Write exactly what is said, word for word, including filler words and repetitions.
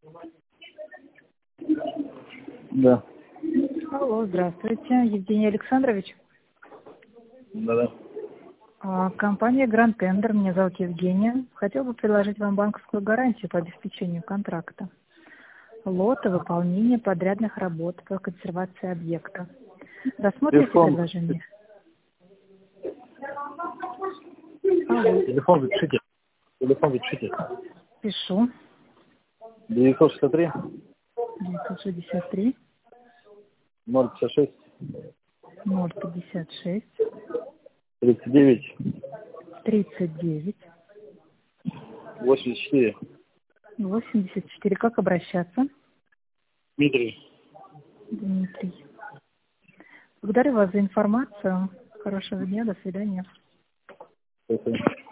Да. Алло, здравствуйте, Евгений Александрович. Да-да. А, Компания Grand Tender, меня зовут Евгения. Хотел бы предложить вам банковскую гарантию по обеспечению контракта. Лота, выполнение подрядных работ по консервации объекта. Рассмотрите Телефон. предложение? Алло, Телефон запишите. Телефон запишите. пишу. девятьсот шестьдесят три девятьсот шестьдесят три ноль пятьдесят шесть ноль пятьдесят шесть тридцать девять тридцать девять восемьдесят четыре. восемьдесят четыре. Как обращаться? Дмитрий. Дмитрий. Благодарю вас за информацию. Хорошего дня, до свидания. Спасибо.